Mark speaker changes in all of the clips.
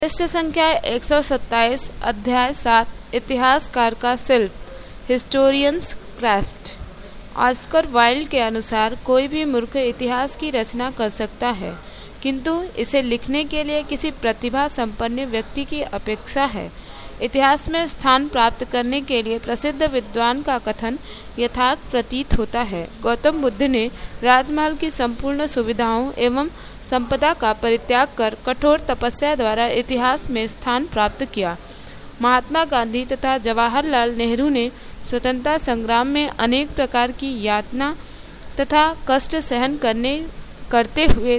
Speaker 1: पृष्ठ संख्या 127, अध्याय 7, इतिहासकार का शिल्प, हिस्टोरियंस क्राफ्ट। ऑस्कर वाइल्ड के अनुसार कोई भी मूर्ख इतिहास की रचना कर सकता है, किंतु इसे लिखने के लिए किसी प्रतिभा संपन्न व्यक्ति की अपेक्षा है। इतिहास में स्थान प्राप्त करने के लिए प्रसिद्ध विद्वान का कथन यथार्थ प्रतीत होता है। गौतम बुद्ध ने राजमहल की संपूर्ण सुविधाओं एवं संपदा का परित्याग कर कठोर तपस्या द्वारा इतिहास में स्थान प्राप्त किया। महात्मा गांधी तथा जवाहरलाल नेहरू ने स्वतंत्रता संग्राम में अनेक प्रकार की यातना तथा कष्ट सहन करते हुए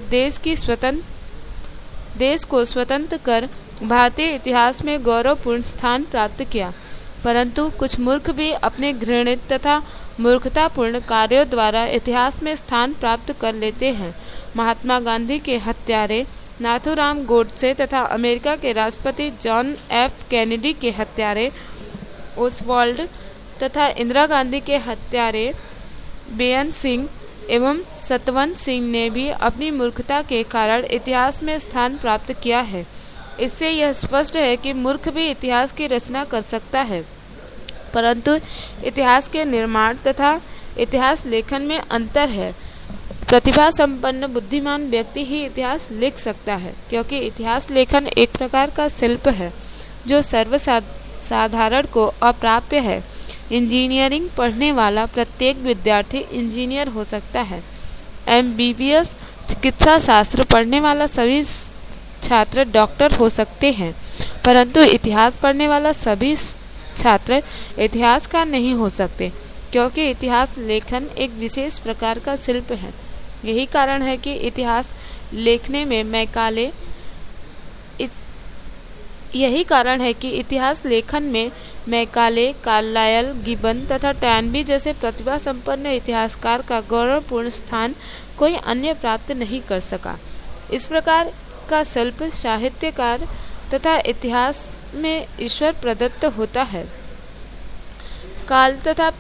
Speaker 1: देश को स्वतंत्र कर भारतीय इतिहास में गौरवपूर्ण स्थान प्राप्त किया। परंतु कुछ मूर्ख भी अपने घृणित तथा मूर्खतापूर्ण कार्यों द्वारा इतिहास में स्थान प्राप्त कर लेते हैं। महात्मा गांधी के हत्यारे नाथूराम गोडसे तथा अमेरिका के राष्ट्रपति जॉन एफ कैनेडी के हत्यारे ओसवाल्ड तथा इंदिरा गांधी के हत्यारे बेअन सिंह एवं सतवंत सिंह ने भी अपनी मूर्खता के कारण इतिहास में स्थान प्राप्त किया है। इससे यह स्पष्ट है कि मूर्ख भी इतिहास की रचना कर सकता है, परंतु इतिहास के निर्माण तथा इतिहास लेखन में अंतर है। प्रतिभा संपन्न बुद्धिमान व्यक्ति ही इतिहास लिख सकता है, क्योंकि इतिहास लेखन एक प्रकार का शिल्प है जो सर्वसाधारण को अप्राप्य है। इंजीनियरिंग पढ़ने वाला प्रत्येक विद्यार्थी इंजीनियर हो सकता है। MBBS चिकित्सा शास्त्र पढ़ने वाला सभी छात्र डॉक्टर हो सकते हैं, परंतु इतिहास पढ़ने वाला सभी छात्र इतिहासकार नहीं हो सकते, क्योंकि इतिहास लेखन एक विशेष प्रकार का शिल्प है। यही कारण है कि इतिहास लेखन में मैकाले, कार्लाइल, गिबन तथा टैनबी जैसे प्रतिभा संपन्न इतिहासकार का गौरवपूर्ण स्थान कोई अन्य प्राप्त नहीं कर सका। इस प्रकार का शिल्प साहित्यकार तथा इतिहास में ईश्वर प्रदत्त होता है। काल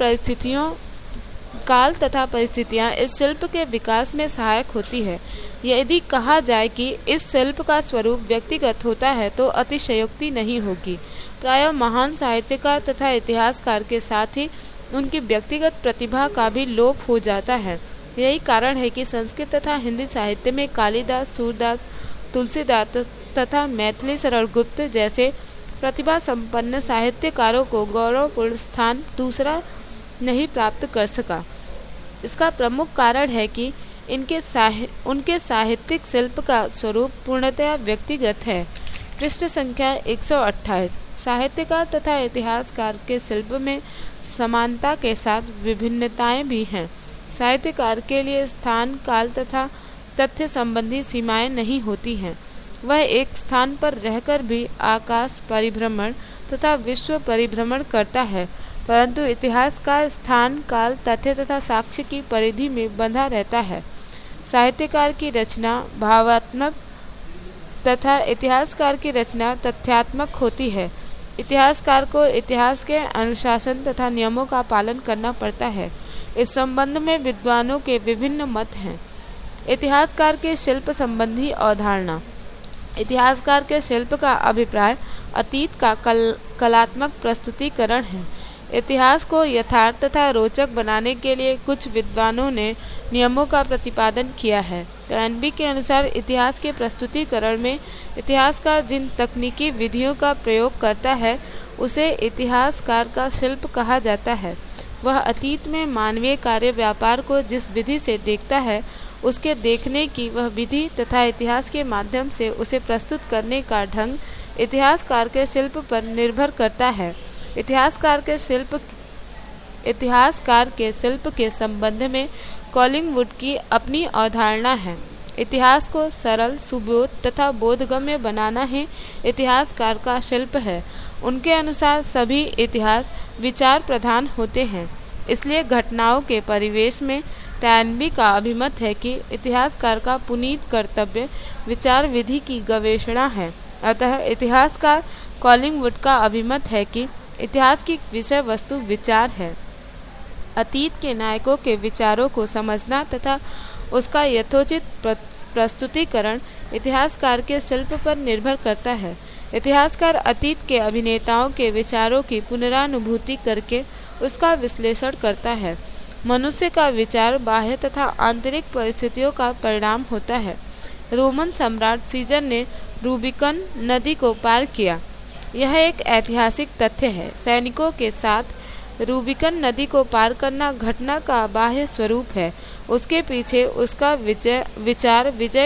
Speaker 1: तथा परिस्थितियां इस शिल्प के विकास में सहायक होती है। यदि कहा जाए कि इस शिल्प का स्वरूप व्यक्तिगत होता है तो अतिशयोक्ति नहीं होगी। प्रायः महान साहित्यकार तथा इतिहासकार के साथ ही उनकी व्यक्तिगत प्रतिभा का भी लोप हो जाता है। यही कारण है कि संस्कृत तथा हिंदी साहित्य में कालिदास, सूरदास, तुलसीदास तथा मैथिली सरलगुप्त जैसे प्रतिभा संपन्न साहित्यकारों को गौरवपूर्ण स्थान दूसरा नहीं प्राप्त कर सका। इसका प्रमुख कारण है कि उनके साहित्यिक शिल्प का स्वरूप पूर्णतया व्यक्तिगत है। पृष्ठ संख्या 128, साहित्यकार तथा इतिहासकार के शिल्प में समानता के साथ विभिन्नताएं भी हैं। साहित्यकार के लिए स्थान, काल तथा तथ्य संबंधी सीमाएं नहीं होती हैं। वह एक स्थान पर रहकर भी आकाश परिभ्रमण तथा विश्व परिभ्रमण करता है, परंतु इतिहासकार स्थान, काल, तथ्य तथा साक्ष्य की परिधि में बंधा रहता है। साहित्यकार की रचना भावात्मक तथा इतिहासकार की रचना तथ्यात्मक होती है। इतिहासकार को इतिहास के अनुशासन तथा नियमों का पालन करना पड़ता है। इस संबंध में विद्वानों के विभिन्न मत हैं। इतिहासकार के शिल्प संबंधी अवधारणा। इतिहासकार के शिल्प का अभिप्राय अतीत का कलात्मक प्रस्तुतिकरण है। इतिहास को यथार्थ तथा रोचक बनाने के लिए कुछ विद्वानों ने नियमों का प्रतिपादन किया है। टैनबी के अनुसार इतिहास के प्रस्तुतिकरण में इतिहासकार जिन तकनीकी विधियों का प्रयोग करता है उसे इतिहासकार का शिल्प कहा जाता है। वह अतीत में मानवीय कार्य व्यापार को जिस विधि से देखता है उसके देखने की वह विधि तथा इतिहास के माध्यम से उसे प्रस्तुत करने का ढंग इतिहासकार के शिल्प पर निर्भर करता है। इतिहासकार के शिल्प के संबंध में कॉलिंगवुड की अपनी अवधारणा है। इतिहास को सरल, सुबोध तथा बोधगम्य बनाना ही इतिहासकार का शिल्प है। उनके अनुसार सभी इतिहास विचार प्रधान होते हैं, इसलिए घटनाओं के परिवेश में टैनबी का अभिमत है कि इतिहासकार का पुनीत कर्तव्य विचार विधि की गवेषणा है। अतः इतिहासकार कॉलिंगवुड का अभिमत है कि इतिहास की विषय वस्तु विचार है। अतीत के नायकों के विचारों को समझना तथा उसका यथोचित प्रस्तुतिकरण इतिहासकार के शिल्प पर निर्भर करता है। इतिहासकार अतीत के अभिनेताओं के विचारों की पुनरानुभूति करके उसका विश्लेषण करता है। मनुष्य का विचार बाह्य तथा आंतरिक परिस्थितियों का परिणाम होता है। रोमन सम्राट सीजर ने रूबिकन नदी को पार किया। यह एक ऐतिहासिक तथ्य है। सैनिकों के साथ रूबिकन नदी को पार करना घटना का बाह्य स्वरूप है। उसके पीछे उसका विजय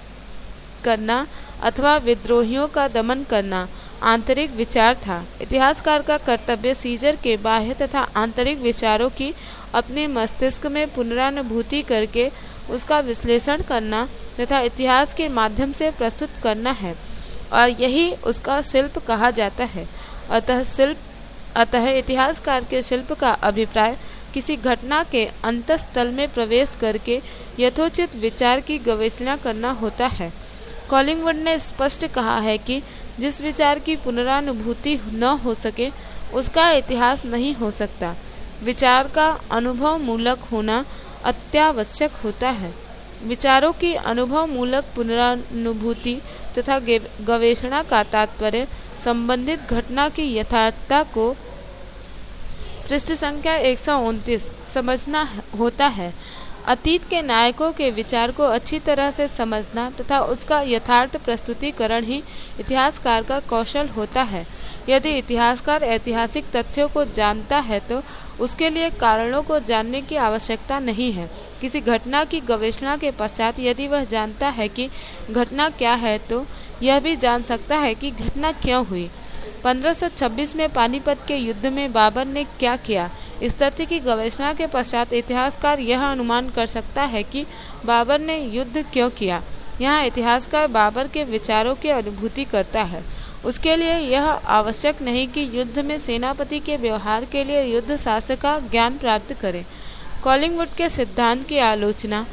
Speaker 1: करना अथवा विद्रोहियों का दमन करना आंतरिक विचार था। इतिहासकार का कर्तव्य सीजर के बाह्य तथा आंतरिक विचारों की अपने मस्तिष्क में पुनरानुभूति करके उसका विश्लेषण करना तथा इतिहास के माध्यम से प्रस्तुत करना है, और यही उसका शिल्प कहा जाता है। अतः इतिहासकार के शिल्प का अभिप्राय किसी घटना के अंतःस्थल में प्रवेश करके यथोचित विचार की गवेषणा करना होता है। कॉलिंगवुड ने स्पष्ट कहा है कि जिस विचार की पुनरानुभूति न हो सके उसका इतिहास नहीं हो सकता। विचार का अनुभव मूलक होना अत्यावश्यक होता है। विचारों की अनुभव मूलक पुनरानुभूति तथा गवेषणा का तात्पर्य संबंधित घटना की यथार्थता को पृष्ठ संख्या 129 समझना होता है। अतीत के नायकों के विचार को अच्छी तरह से समझना तथा उसका यथार्थ प्रस्तुतिकरण ही इतिहासकार का कौशल होता है। यदि इतिहासकार ऐतिहासिक तथ्यों को जानता है तो उसके लिए कारणों को जानने की आवश्यकता नहीं है। किसी घटना की गवेषणा के पश्चात यदि वह जानता है कि घटना क्या है तो यह भी जान सकता है कि घटना क्यों हुई। 1526 में पानीपत के युद्ध में बाबर ने क्या किया। इस तथ्य की गवेषणा के पश्चात इतिहासकार यह अनुमान कर सकता है कि बाबर ने युद्ध क्यों किया। यहाँ इतिहासकार बाबर के विचारों की अनुभूति करता है। उसके लिए यह आवश्यक नहीं कि युद्ध में सेनापति के व्यवहार के लिए युद्ध शास्त्र का ज्ञान प्राप्त करे। कॉलिंगवुड के सिद्धांत की आलोचना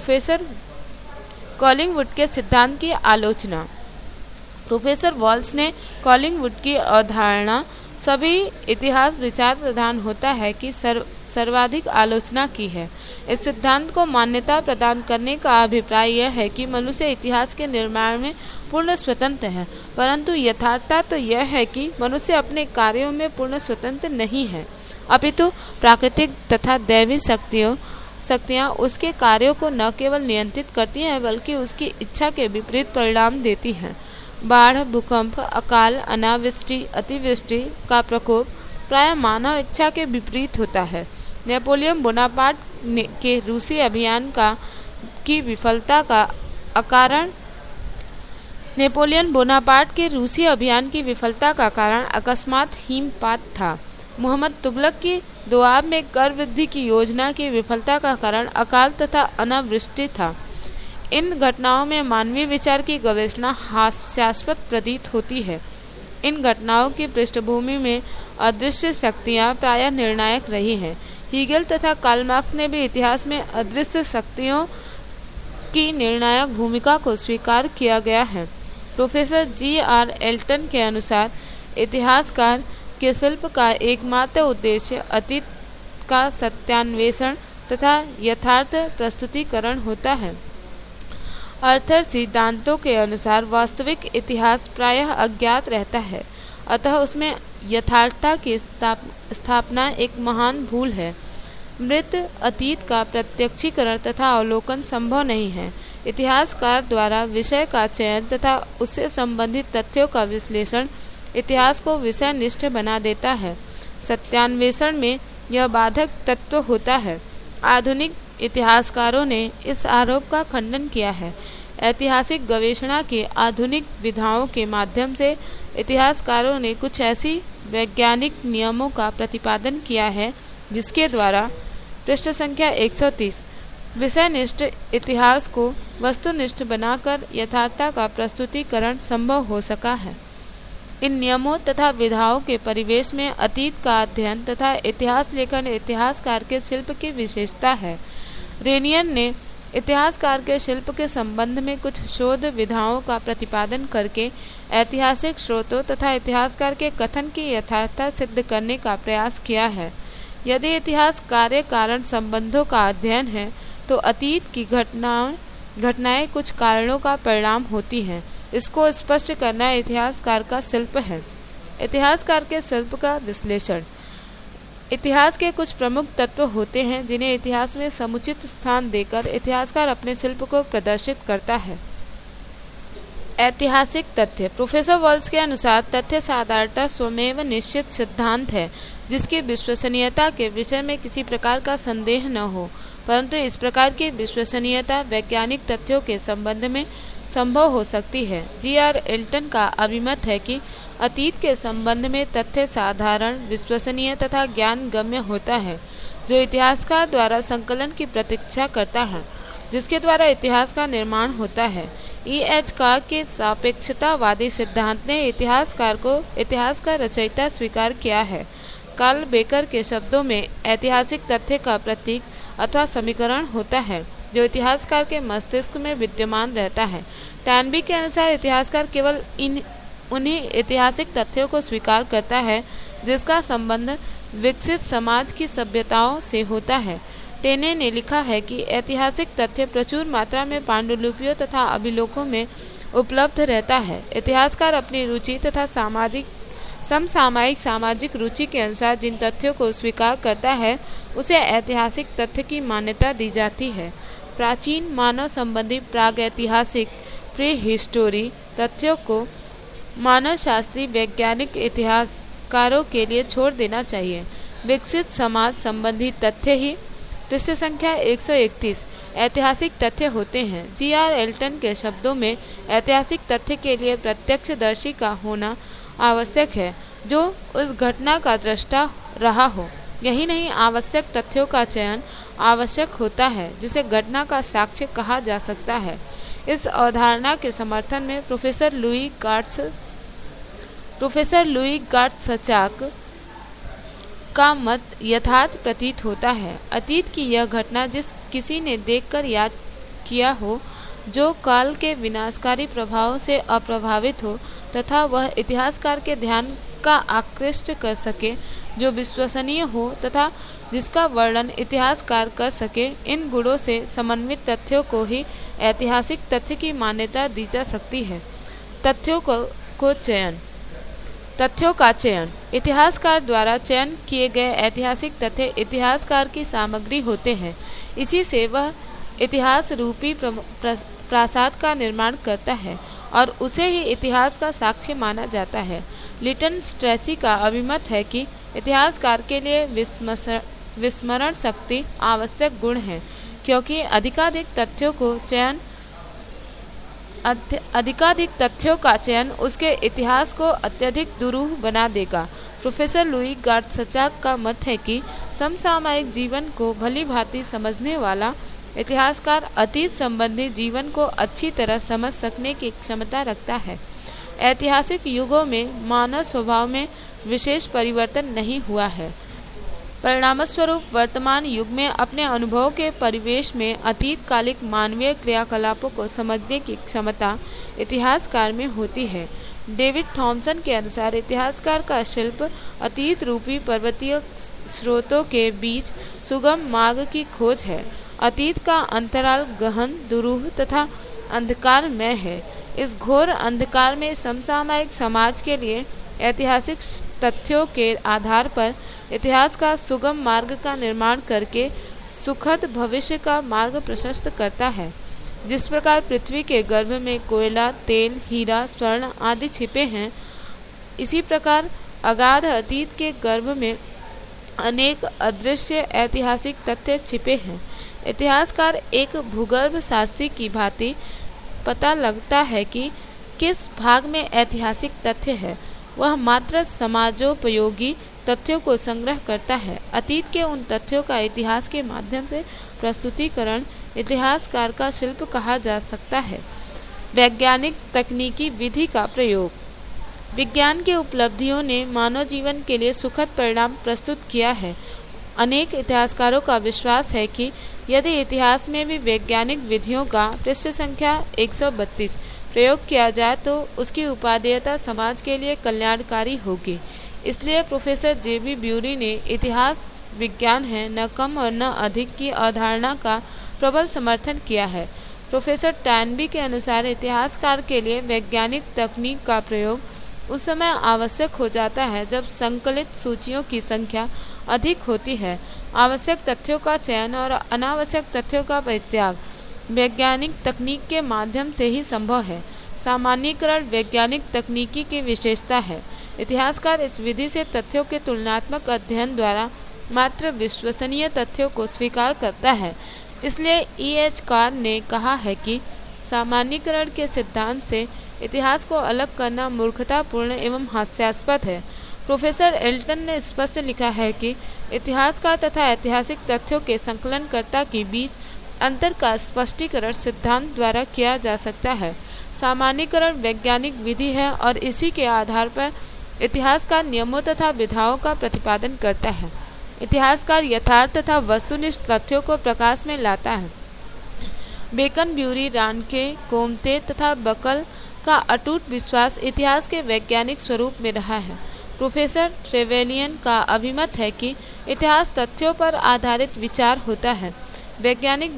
Speaker 1: प्रोफेसर वॉल्स ने कॉलिंगवुड की अवधारणा सभी इतिहास विचार प्रदान होता है कि सर्वाधिक आलोचना की है। इस सिद्धांत को मान्यता प्रदान करने का अभिप्राय यह है कि मनुष्य इतिहास के निर्माण में पूर्ण स्वतंत्र है, परंतु यथार्थता तो यह है कि मनुष्य अपने कार्यों में पूर्ण स्वतंत्र नहीं है, अपितु प्राकृतिक तथा दैवी शक्तियाँ उसके कार्यों को न केवल नियंत्रित करती हैं बल्कि उसकी इच्छा के विपरीत परिणाम देती हैं। बाढ़, भूकंप, अकाल, अनावृष्टि, अतिवृष्टि का प्रकोप प्राय मानव इच्छा के विपरीत होता है। नेपोलियन बोनापार्ट के रूसी अभियान की विफलता का कारण अकस्मात हिमपात था। मोहम्मद तुगलक की दोआब में कर वृद्धि की योजना की विफलता का कारण अकाल तथा अनावृष्टि था। इन घटनाओं में मानवीय विचार की गवेषणा हास्यास्पद प्रतीत होती है। इन घटनाओं की पृष्ठभूमि में अदृश्य शक्तियां प्रायः निर्णायक रही हैं। हीगल तथा कार्ल मार्क्स ने भी इतिहास में अदृश्य शक्तियों की निर्णायक भूमिका को स्वीकार किया गया है। Professor G.R. एल्टन के अनुसार इतिहासकार के शिल्प का एकमात्र उद्देश्य अतीत का सत्यान्वेषण तथा यथार्थ प्रस्तुतिकरण होता है। अर्थर सिद्धांतों के अनुसार वास्तविक इतिहास प्रायः अज्ञात रहता है, अतः उसमें यथार्थता की स्थापना एक महान भूल है। मृत अतीत का प्रत्यक्षीकरण तथा अवलोकन संभव नहीं है। इतिहासकार द्वारा विषय का चयन तथा उससे संबंधित तथ्यों का विश्लेषण इतिहास को विषयनिष्ठ बना देता है। सत्यान्वेषण में यह बाधक तत्व होता है। आधुनिक इतिहासकारों ने इस आरोप का खंडन किया है। ऐतिहासिक गवेषणा की आधुनिक विधाओं के माध्यम से इतिहासकारों ने कुछ ऐसी वैज्ञानिक नियमों का प्रतिपादन किया है जिसके द्वारा पृष्ठ संख्या 130 विषयनिष्ठ इतिहास को वस्तुनिष्ठ बनाकर यथार्थता का प्रस्तुतिकरण संभव हो सका है। इन नियमों तथा विधाओं के परिवेश में अतीत का अध्ययन तथा इतिहास लेखन इतिहासकार के शिल्प की विशेषता है। रेनियन ने इतिहासकार के शिल्प के संबंध में कुछ शोध विधाओं का प्रतिपादन करके ऐतिहासिक स्रोतों तथा इतिहासकार के कथन की यथार्थता सिद्ध करने का प्रयास किया है। यदि इतिहास कार्य कारण संबंधों का अध्ययन है तो अतीत की घटनाएं कुछ कारणों का परिणाम होती हैं। इसको स्पष्ट करना इतिहासकार का शिल्प है। इतिहासकार के शिल्प का विश्लेषण। इतिहास के कुछ प्रमुख तत्व होते हैं जिन्हें इतिहास में समुचित स्थान देकर इतिहासकार अपने शिल्प को प्रदर्शित करता है। ऐतिहासिक तथ्य। प्रोफेसर वॉल्स के अनुसार तथ्य साधारणतः स्वमेव निश्चित सिद्धांत है जिसकी विश्वसनीयता के विषय में किसी प्रकार का संदेह न हो, परंतु इस प्रकार की विश्वसनीयता वैज्ञानिक तथ्यों के संबंध में संभव हो सकती है। G.R. एल्टन का अभिमत है कि अतीत के संबंध में तथ्य साधारण, विश्वसनीय तथा ज्ञान गम्य होता है, जो इतिहासकार द्वारा संकलन की प्रतीक्षा करता है, जिसके द्वारा इतिहास का निर्माण होता है। E.H. कार्क के सापेक्षतावादी सिद्धांत ने इतिहासकार को इतिहास का रचयिता स्वीकार किया है। कार्ल बेकर के शब्दों में ऐतिहासिक तथ्य का प्रतीक अथवा समीकरण होता है जो इतिहासकार के मस्तिष्क में विद्यमान रहता है। टैनबी के अनुसार इतिहासकार केवल उन्हीं ऐतिहासिक तथ्यों को स्वीकार करता है जिसका संबंध विकसित समाज की सभ्यताओं से होता है। टेने ने लिखा है कि ऐतिहासिक तथ्य प्रचुर मात्रा में पांडुलिपियों तथा अभिलेखों में उपलब्ध रहता है। इतिहासकार अपनी रुचि तथा समसामयिक सामाजिक रुचि के अनुसार जिन तथ्यों को स्वीकार करता है उसे ऐतिहासिक तथ्य की मान्यता दी जाती है। प्राचीन मानव संबंधी प्रागैतिहासिक प्रीहिस्टोरी तथ्यों को मानव शास्त्री वैज्ञानिक इतिहासकारों के लिए छोड़ देना चाहिए। विकसित समाज संबंधी तथ्य ही पृष्ठ संख्या 131 ऐतिहासिक तथ्य होते हैं। G.R. एल्टन के शब्दों में ऐतिहासिक तथ्य के लिए प्रत्यक्षदर्शी का होना आवश्यक है जो उस घटना का दृष्टा रहा हो। यही नहीं, आवश्यक तथ्यों का चयन आवश्यक होता है जिसे घटना का साक्ष्य कहा जा सकता है। इस अवधारणा के समर्थन में प्रोफेसर लुई गार्थ-सचाक का मत यथार्थ प्रतीत होता है। अतीत की यह घटना जिस किसी ने देखकर याद किया हो, जो काल के विनाशकारी प्रभावों से अप्रभावित हो तथा वह इतिहासकार के ध्यान का आकृष्ट कर सके, जो विश्वसनीय हो तथा जिसका वर्णन इतिहासकार कर सके, इन गुणों से समन्वित तथ्यों को ही ऐतिहासिक तथ्य की मान्यता दी जा सकती है। तथ्यों का चयन। इतिहासकार द्वारा चयन किए गए ऐतिहासिक तथ्य इतिहासकार की सामग्री होते हैं। इसी से वह इतिहास रूपी प्रासाद का निर्माण करता है और उसे ही इतिहास का साक्ष्य माना जाता है। लिटन स्ट्रेची का अभिमत है कि इतिहासकार के लिए विस्मरण शक्ति आवश्यक गुण है, क्योंकि अधिकाधिक तथ्यों का चयन उसके इतिहास को अत्यधिक दुरूह बना देगा। प्रोफेसर लुई गार्थ-सचाक का मत है कि समसामयिक जीवन को भली भांति समझने वाला इतिहासकार अतीत संबंधी जीवन को अच्छी तरह समझ सकने की क्षमता रखता है। ऐतिहासिक युगों में मानव स्वभाव में विशेष परिवर्तन नहीं हुआ है। परिणामस्वरूप वर्तमान युग में अपने अनुभव के परिवेश में अतीत कालिक मानवीय क्रियाकलापों को समझने की क्षमता इतिहासकार में होती है। डेविड थॉमसन के अनुसार इतिहासकार का शिल्प अतीत रूपी पर्वतीय स्रोतों के बीच सुगम मार्ग की खोज है। अतीत का अंतराल गहन, दुरूह तथा अंधकारमय है। इस घोर अंधकार में समसामयिक समाज के लिए ऐतिहासिक तथ्यों के आधार पर इतिहास का सुगम मार्ग का निर्माण करके सुखद भविष्य का मार्ग प्रशस्त करता है। जिस प्रकार पृथ्वी के गर्भ में कोयला, तेल, हीरा, स्वर्ण आदि छिपे हैं, इसी प्रकार अगाध अतीत के गर्भ में अनेक अदृश्य ऐतिहासिक तथ्य छिपे हैं। इतिहासकार एक भूगर्भ शास्त्री की भांति पता लगता है कि किस भाग में ऐतिहासिक तथ्य है। वह मात्र समाजोपयोगी तथ्यों को संग्रह करता है। अतीत के उन तथ्यों का इतिहास के माध्यम से प्रस्तुतिकरण इतिहासकार का शिल्प कहा जा सकता है। वैज्ञानिक तकनीकी विधि का प्रयोग। विज्ञान की उपलब्धियों ने मानव जीवन के लिए सुखद परिणाम प्रस्तुत किया है। अनेक इतिहासकारों का विश्वास है कि यदि इतिहास में भी वैज्ञानिक विधियों का पृष्ठ संख्या 132 प्रयोग किया जाए तो उसकी उपादेयता समाज के लिए कल्याणकारी होगी। इसलिए प्रोफेसर J.B. ब्यूरी ने इतिहास विज्ञान है, न कम और न अधिक की अवधारणा का प्रबल समर्थन किया है। प्रोफेसर टैनबी के अनुसार इतिहासकार के लिए वैज्ञानिक तकनीक का प्रयोग उस समय आवश्यक हो जाता है जब संकलित सूचियों की संख्या अधिक होती है। आवश्यक तथ्यों का चयन और अनावश्यक तथ्यों का परित्याग वैज्ञानिक तकनीक के माध्यम से ही संभव है। सामान्यीकरण वैज्ञानिक तकनीकी की विशेषता है। इतिहासकार इस विधि से तथ्यों के तुलनात्मक अध्ययन द्वारा मात्र विश्वसनीय तथ्यों को स्वीकार करता है। इसलिए E.H. कार ने कहा है कि सामान्यीकरण के सिद्धांत से इतिहास को अलग करना मूर्खतापूर्ण एवं हास्यास्पद है। प्रोफेसर एल्टन ने स्पष्ट लिखा है कि इतिहासकार तथा ऐतिहासिक तथ्यों के संकलनकर्ता के बीच अंतर का स्पष्टीकरण सिद्धांत द्वारा किया जा सकता है। सामान्यीकरण वैज्ञानिक विधि है और इसी के आधार पर इतिहासकार नियमों तथा विधाओं का प्रतिपादन करता है। इतिहासकार यथार्थ तथा वस्तुनिष्ठ तथ्यों को प्रकाश में लाता है। बेकन, ब्यूरी, रानके, गोमते तथा बकल का अटूट विश्वास इतिहास के वैज्ञानिक स्वरूप में रहा है। प्रोफेसर ट्रेवेलियन का अभिमत है कि इतिहास तथ्यों पर आधारित विचार होता है। वैज्ञानिक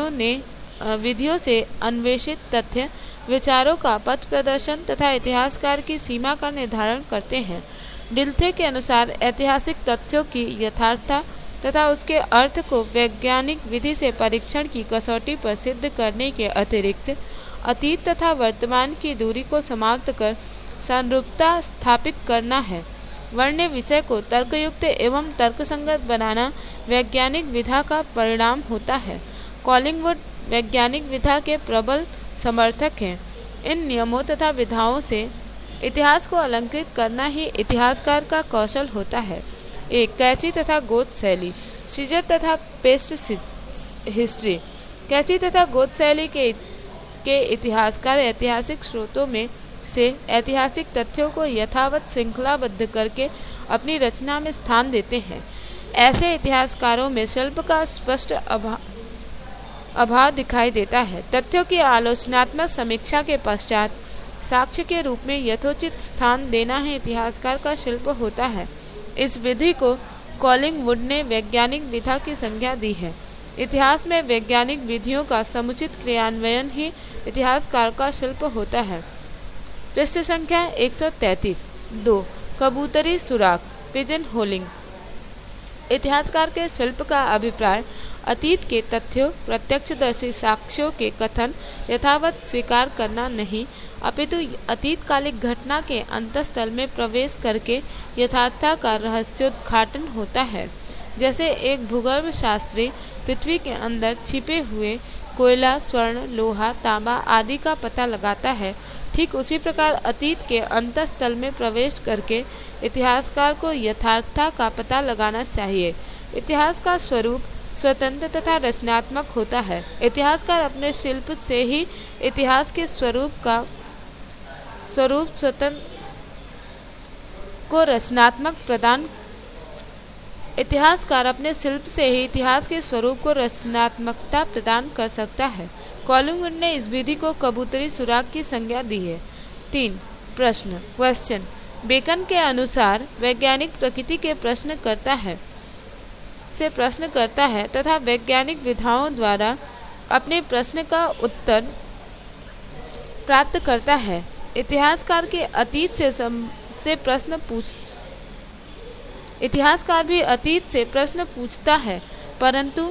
Speaker 1: विधियों से अन्वेषित तथ्य विचारों का पथ प्रदर्शन तथा इतिहासकार की सीमा का निर्धारण करते हैं। डिल्थे के अनुसार ऐतिहासिक तथ्यों की यथार्थता तथा उसके अर्थ को वैज्ञानिक विधि से परीक्षण की कसौटी पर सिद्ध करने के अतिरिक्त अतीत तथा वर्तमान की दूरी को समाप्त कर समरूपता स्थापित करना है। वर्ण्य विषय को तर्कयुक्त एवं तर्कसंगत बनाना वैज्ञानिक विधा का परिणाम होता है। कॉलिंगवुड वैज्ञानिक विधा के प्रबल समर्थक हैं। इन नियमों तथा विधाओं से इतिहास को अलंकृत करना ही इतिहासकार का कौशल होता है। एक कैची तथा गोद शैली, सीजर तथा पेस्ट हिस्ट्री। कैची तथा गोद शैली के इतिहासकार ऐतिहासिक स्रोतों में से ऐतिहासिक तथ्यों को यथावत श्रृंखलाबद्ध करके अपनी रचना में स्थान देते हैं। ऐसे इतिहासकारों में शिल्प का स्पष्ट अभाव दिखाई देता है। तथ्यों की आलोचनात्मक समीक्षा के पश्चात साक्ष्य के रूप में यथोचित स्थान देना ही इतिहासकार का शिल्प होता है। इस विधि को कॉलिंगवुड ने वैज्ञानिक विधा की संज्ञा दी है। इतिहास में वैज्ञानिक विधियों का समुचित क्रियान्वयन ही इतिहासकार का शिल्प होता है। पृष्ठ संख्या 133। 2. कबूतरी सुराग, पिजन होलिंग। इतिहासकार के शिल्प का अभिप्राय अतीत के तथ्यों, प्रत्यक्षदर्शी साक्ष्यों के कथन यथावत स्वीकार करना नहीं, अपितु अतीतकालिक घटना के अंतःस्थल में प्रवेश करके यथार्थता का रहस्योद्घाटन होता है। जैसे एक भूगर्भ शास्त्री पृथ्वी के अंदर छिपे हुए कोयला, स्वर्ण, लोहा, तांबा आदि का पता लगाता है, ठीक उसी प्रकार अतीत के अंतःस्थल में प्रवेश करके इतिहासकार को यथार्थता का पता लगाना चाहिए। इतिहास का स्वरूप स्वतंत्र तथा रचनात्मक होता है। इतिहासकार अपने शिल्प से ही इतिहास के स्वरूप स्वतंत्र को रचनात्मक प्रदान इतिहासकार अपने शिल्प से ही इतिहास के स्वरूप को रचनात्मकता प्रदान कर सकता है। कॉलिंगवुड ने इस विधि को कबूतरी सुराग की संज्ञा दी है। 3. प्रश्न क्वेश्चन। बेकन के अनुसार वैज्ञानिक प्रकृति के प्रश्न करता है तथा वैज्ञानिक विधाओं द्वारा अपने प्रश्न का उत्तर प्राप्त करता है। इतिहासकार भी अतीत से प्रश्न पूछता है, परंतु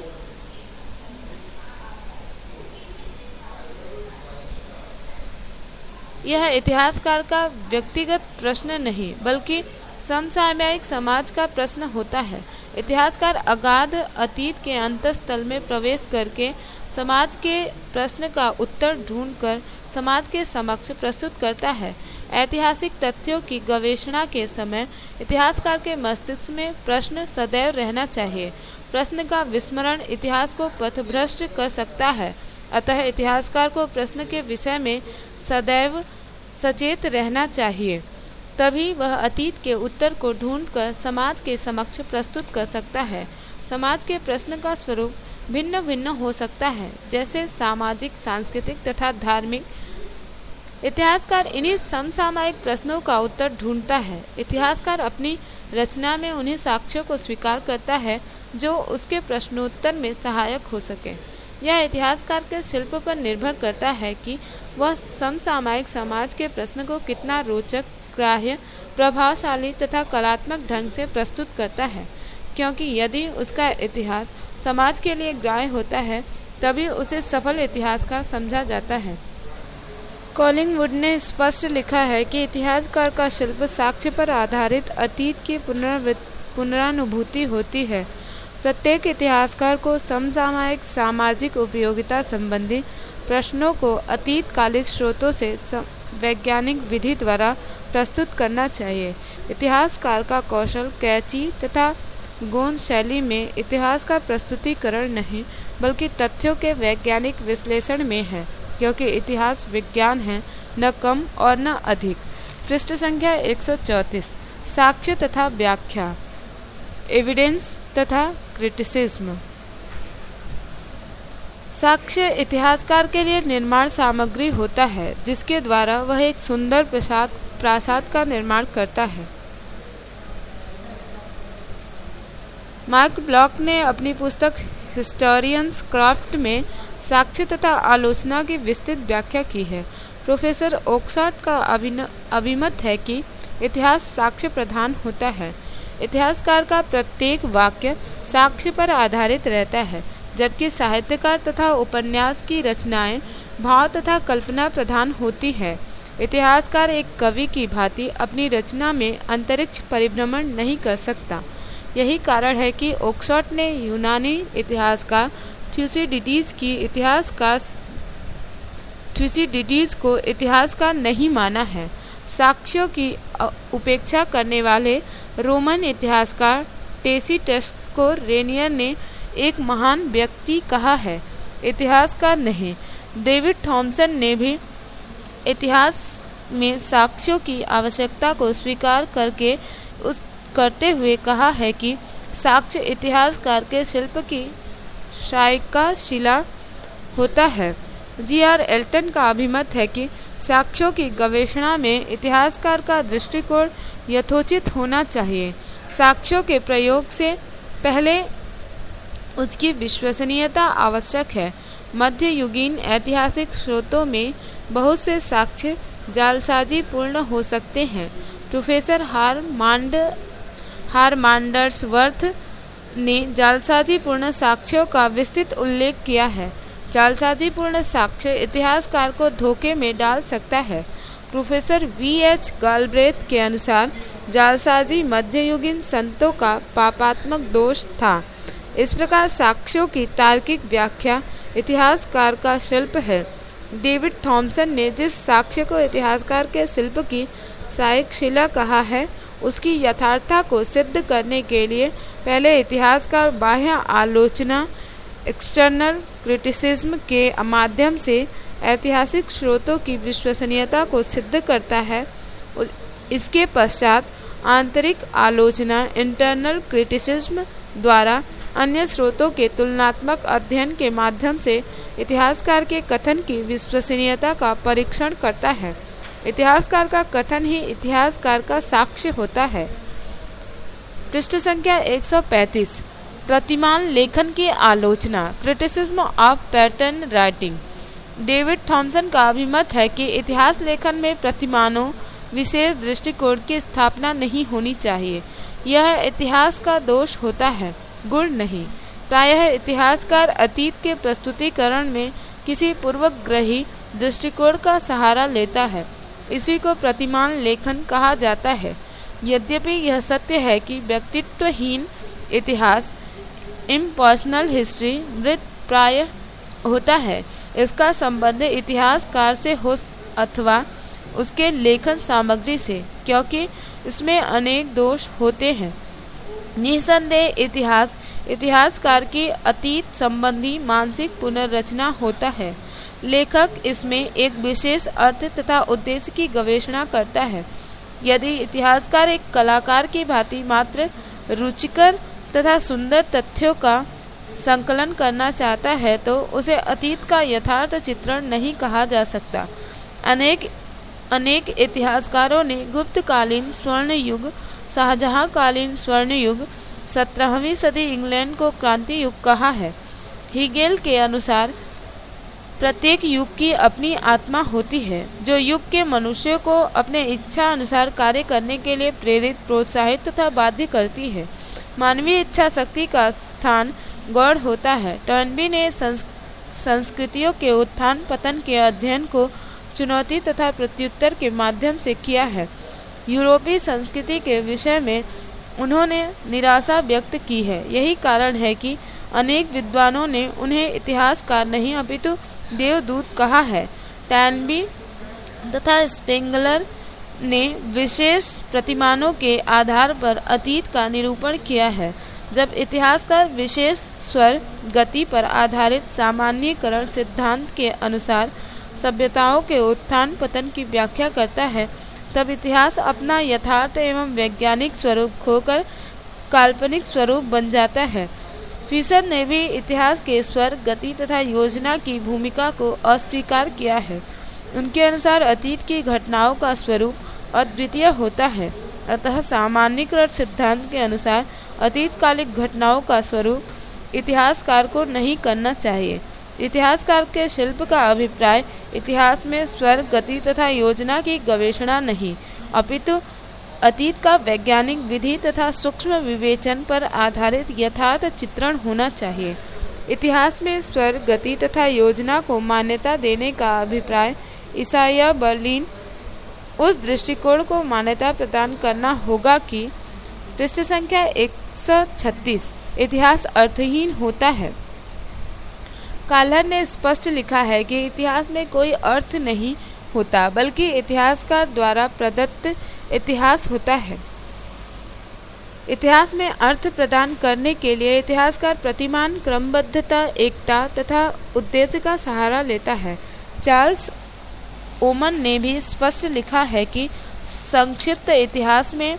Speaker 1: यह इतिहासकार का व्यक्तिगत प्रश्न नहीं बल्कि समसामयिक समाज का प्रश्न होता है। इतिहासकार अगाध अतीत के अंतःस्थल में प्रवेश करके समाज के प्रश्न का उत्तर ढूंढकर समाज के समक्ष प्रस्तुत करता है। ऐतिहासिक तथ्यों की गवेषणा के समय इतिहासकार के मस्तिष्क में प्रश्न सदैव रहना चाहिए। प्रश्न का विस्मरण इतिहास को पथभ्रष्ट कर सकता है। अतः इतिहासकार को प्रश्न के विषय में सदैव सचेत रहना चाहिए, तभी वह अतीत के उत्तर को ढूंढकर समाज के समक्ष प्रस्तुत कर सकता है। समाज के प्रश्न का स्वरूप भिन्न भिन्न हो सकता है, जैसे सामाजिक, सांस्कृतिक तथा धार्मिक। इतिहासकार इन्हीं समसामयिक प्रश्नों का उत्तर ढूंढता है। इतिहासकार अपनी रचना में उन्हीं साक्ष्यों को स्वीकार करता है जो उसके प्रश्नोत्तर में सहायक हो सके। यह इतिहासकार के शिल्प पर निर्भर करता है कि वह समसामयिक समाज के प्रश्न को कितना रोचक, ग्राह्य, प्रभावशाली तथा कलात्मक ढंग से प्रस्तुत करता है, क्योंकि यदि उसका इतिहास समाज के लिए ग्राह्य होता है तभी उसे सफल इतिहासकार समझा जाता है। कॉलिंगवुड ने स्पष्ट लिखा है कि इतिहासकार का शिल्प साक्ष्य पर आधारित अतीत की पुनरानुभूति होती है। प्रत्येक इतिहासकार को समसामयिक सामाजिक उपयोगिता संबंधी प्रश्नों को अतीतकालिक स्रोतों से वैज्ञानिक विधि द्वारा प्रस्तुत करना चाहिए। इतिहासकार का कौशल कैची तथा गौण शैली में इतिहास का प्रस्तुतिकरण नहीं बल्कि तथ्यों के वैज्ञानिक विश्लेषण में है, क्योंकि इतिहास विज्ञान है, न कम और न अधिक। पृष्ठ संख्या 134। साक्ष्य तथा व्याख्या, एविडेंस तथा क्रिटिसिज्म। साक्ष्य इतिहासकार के लिए निर्माण सामग्री होता है जिसके द्वारा वह एक सुंदर प्रासाद का निर्माण करता है। मार्क ब्लॉक ने अपनी पुस्तक हिस्टोरियंस क्राफ्ट में साक्ष्य तथा आलोचना की विस्तृत व्याख्या की है। प्रोफेसर ओक्सफोर्ड का अभिमत है कि इतिहास साक्ष्य प्रधान होता है। इतिहासकार का प्रत्येक वाक्य साक्ष्य पर आधारित रहता है, जबकि साहित्यकार तथा उपन्यास की रचनाएं भाव तथा कल्पना प्रधान होती है। इतिहासकार एक कवि की भांति अपनी रचना में अंतरिक्ष परिभ्रमण नहीं कर सकता। यही कारण है कि ओक्सफोर्ड ने यूनानी इतिहासकार थ्यूसिडिडीज को इतिहासकार नहीं माना है। साक्ष्यों की उपेक्षा करने वाले रोमन इतिहासकार टेसिटस को रेनियर ने एक महान व्यक्ति कहा है, इतिहासकार नहीं। डेविड थॉमसन ने भी इतिहास में साक्ष्यों की आवश्यकता को स्वीकार करते हुए कहा है कि साक्ष्य इतिहासकार के शिल्प की शायिका शिला होता है। जी.आर. एल्टन का अभिमत है कि साक्ष्यों की गवेषणा में इतिहासकार का दृष्टिकोण यथोचित होना चाहिए। साक्ष्यों के प्रयोग से पहले उसकी विश्वसनीयता आवश्यक है। मध्ययुगीन ऐतिहासिक स्रोतों में बहुत से साक्ष्य जालसाजी पूर्ण हो सकते हैं। प्रोफेसर हारमांडर्सवर्थ ने जालसाजी पूर्ण साक्ष्यों का विस्तृत उल्लेख किया है। जालसाजी पूर्ण साक्ष्य इतिहासकार को धोखे में डाल सकता है। Professor V.H. गालब्रेथ के अनुसार जालसाजी मध्ययुगीन संतों का पापात्मक दोष था। इस प्रकार साक्ष्यों की तार्किक व्याख्या इतिहासकार का शिल्प है। डेविड थॉमसन ने जिस साक्ष्य को इतिहासकार के शिल्प की सहायक शिला कहा है, उसकी यथार्थता को सिद्ध करने के लिए पहले इतिहासकार बाह्य आलोचना एक्सटर्नल क्रिटिसिज्म के माध्यम से ऐतिहासिक स्रोतों की विश्वसनीयता को सिद्ध करता है। इसके पश्चात आंतरिक आलोचना इंटरनल क्रिटिसिज्म द्वारा अन्य स्रोतों के तुलनात्मक अध्ययन के माध्यम से इतिहासकार के कथन की विश्वसनीयता का परीक्षण करता है। इतिहासकार का कथन ही इतिहासकार का साक्ष्य होता है। पृष्ठ संख्या 135। प्रतिमान लेखन की आलोचना, criticism of pattern writing. David Thomson का अभिमत है कि इतिहास लेखन में प्रतिमानों विशेष दृष्टिकोण की स्थापना नहीं होनी चाहिए। यह इतिहास का दोष होता है, गुण नहीं। प्रायः इतिहासकार अतीत के प्रस्तुतिकरण में किसी पूर्वग्रही दृष्टिकोण का सहारा लेता है। इसी को प्रतिमान लेखन कहा जाता है। यद्यपि यह सत्य है कि व्यक्तित्वहीन इतिहास इम्पर्सनल हिस्ट्री मृत प्राय होता है। इसका संबंध इतिहासकार से हो अथवा उसके लेखन सामग्री से, क्योंकि इसमें अनेक दोष होते हैं। निसंदेह इतिहासकार की अतीत संबंधी मानसिक पुनर्रचना होता है। लेखक इसमें एक विशेष अर्थ तथा उद्देश्य की गवेषणा करता है। यदि इतिहासकार एक कलाकार की भांति मात्र रुचिकर तथा सुंदर तथ्यों का संकलन करना चाहता है तो उसे अतीत का यथार्थ चित्रण नहीं कहा जा सकता। अनेक अनेक इतिहासकारों ने गुप्तकालीन स्वर्ण युग, शाहजहां कालीन स्वर्ण युग, 17वीं सदी इंग्लैंड को क्रांति युग कहा है। हीगेल के अनुसार प्रत्येक युग की अपनी आत्मा होती है, जो युग के मनुष्य को अपने इच्छा अनुसार कार्य करने के लिए प्रेरित, प्रोत्साहित तथा बाध्य करती है। मानवीय इच्छा शक्ति का स्थान गौड़ होता है। टर्नबी ने संस्कृतियों के उत्थान पतन के अध्ययन को चुनौती तथा प्रत्युत्तर के माध्यम से किया है। यूरोपीय संस्कृति के विषय में उन्होंने निराशा व्यक्त की है। यही कारण है कि अनेक विद्वानों ने उन्हें इतिहासकार नहीं अपितु देवदूत कहा है। टर्नबी तथा स्पेंगलर ने विशेष प्रतिमानों के आधार पर अतीत का निरूपण किया है, जब इतिहासकार विशेष स्वर गति पर आधारित सामान्यीकरण सिद्धांत के अनुसार सभ्यताओं के उत्थान पतन की व्याख्या करता है, तब इतिहास अपना यथार्थ एवं वैज्ञानिक स्वरूप खोकर काल्पनिक स्वरूप बन जाता है। फिशर ने भी इतिहास के स्वर गति तथा योजना की भूमिका को अस्वीकार किया है। उनके अनुसार अतीत की घटनाओं का स्वरूप अद्वितीय होता है, अतः सामान्यीकरण सिद्धांत के अनुसार अतीतकालिक घटनाओं का स्वरूप इतिहासकार को नहीं करना चाहिए। इतिहासकार के शिल्प का अभिप्राय इतिहास में स्वर गति तथा योजना की गवेषणा नहीं, अपितु अतीत का वैज्ञानिक विधि तथा सूक्ष्म विवेचन पर आधारित यथार्थ चित्रण होना चाहिए। इतिहास में स्वर गति तथा योजना को मान्यता देने का अभिप्राय ईसाया बर्लिन उस दृष्टिकोण को मान्यता प्रदान करना होगा कि पृष्ठ संख्या 136 इतिहास अर्थहीन होता है। काल्हर ने स्पष्ट लिखा है कि इतिहास में कोई अर्थ नहीं होता, बल्कि इतिहासकार द्वारा प्रदत्त इतिहास होता है। इतिहास में अर्थ प्रदान करने के लिए इतिहासकार प्रतिमान, क्रमबद्धता, एकता तथा उद्देश्य का सहारा लेता है। चार्ल्स ओमन ने भी स्पष्ट लिखा है कि संक्षिप्त इतिहास में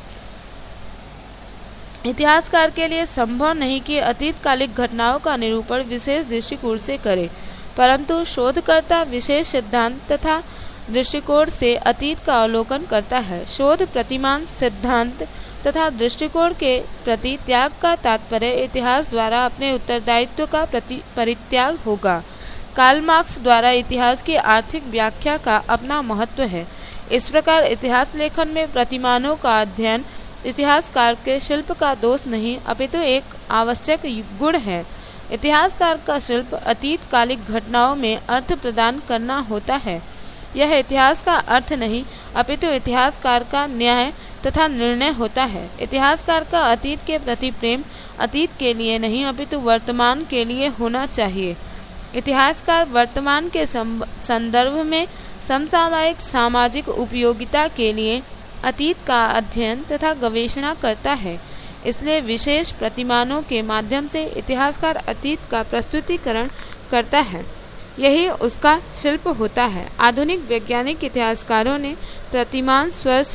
Speaker 1: इतिहासकार के लिए संभव नहीं कि अतीतकालिक घटनाओं का निरूपण विशेष दृष्टिकोण से करे, परंतु शोधकर्ता विशेष सिद्धांत तथा दृष्टिकोण से अतीत का अवलोकन करता है। शोध प्रतिमान, सिद्धांत तथा दृष्टिकोण के प्रति त्याग का तात्पर्य इतिहास द्वारा अपने उत्तरदायित्व का परित्याग होगा। कार्ल मार्क्स द्वारा इतिहास की आर्थिक व्याख्या का अपना महत्व है। इस प्रकार इतिहास लेखन में प्रतिमानों का अध्ययन इतिहासकार के शिल्प का दोष नहीं, अपितु एक आवश्यक गुण है। इतिहासकार का शिल्प अतीतकालिक घटनाओं में अर्थ प्रदान करना होता है। यह इतिहास का अर्थ नहीं, अपितु इतिहासकार का न्याय तथा निर्णय होता है। इतिहासकार का अतीत के प्रति प्रेम अतीत के लिए नहीं, अपितु वर्तमान के लिए होना चाहिए। इतिहासकार वर्तमान के संदर्भ में समसामयिक सामाजिक उपयोगिता के लिए अतीत का अध्ययन तथा गवेषणा करता है। इसलिए विशेष प्रतिमानों के माध्यम से इतिहासकार अतीत का प्रस्तुतिकरण करता है, यही उसका शिल्प होता है। आधुनिक वैज्ञानिक इतिहासकारों ने प्रतिमान,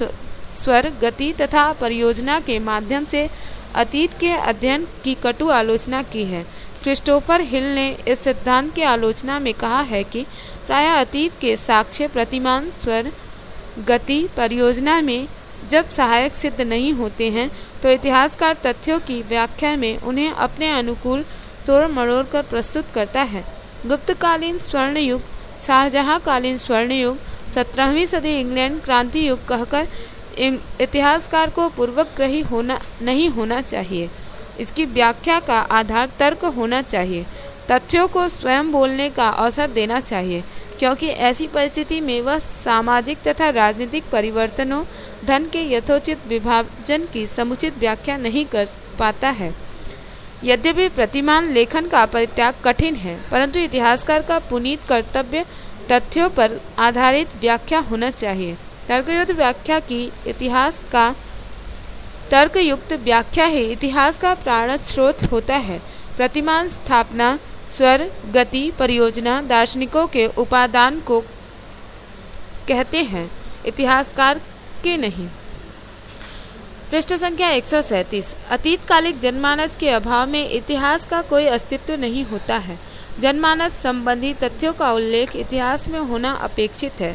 Speaker 1: स्वर, गति तथा परियोजना के माध्यम से अतीत के अध्ययन की कटु आलोचना की है। क्रिस्टोफर हिल ने इस सिद्धांत की आलोचना में कहा है कि प्रायः अतीत के साक्ष्य प्रतिमान, स्वर, गति, परियोजना में जब सहायक सिद्ध नहीं होते हैं, तो इतिहासकार तथ्यों की व्याख्या में उन्हें अपने अनुकूल तोड़ मरोड़ कर प्रस्तुत करता है। गुप्तकालीन स्वर्ण युग, शाहजहां कालीन स्वर्ण युग, 17वीं सदी इंग्लैंड क्रांति युग कहकर इतिहासकार को पूर्वग्रही नहीं होना चाहिए। इसकी व्याख्या का आधार तर्क होना चाहिए। तथ्यों को स्वयं बोलने का अवसर देना चाहिए, क्योंकि ऐसी परिस्थिति में वह सामाजिक तथा राजनीतिक परिवर्तनों, धन के यथोचित विभाजन की समुचित व्याख्या नहीं कर पाता है। यद्यपि प्रतिमान लेखन का परित्याग कठिन है, परंतु इतिहासकार का पुनीत कर्तव्य तथ्यों पर आधारित व्याख्या होना चाहिए। तर्कयुक्त व्याख्या की इतिहास का तर्कयुक्त व्याख्या ही इतिहास का प्राण स्रोत होता है। प्रतिमान स्थापना, स्वर, गति, परियोजना दार्शनिकों के उपादान को कहते हैं, इतिहासकार के नहीं। पृष्ठ संख्या 137। अतीतकालिक जनमानस के अभाव में इतिहास का कोई अस्तित्व नहीं होता है। जनमानस संबंधी तथ्यों का उल्लेख इतिहास में होना अपेक्षित है।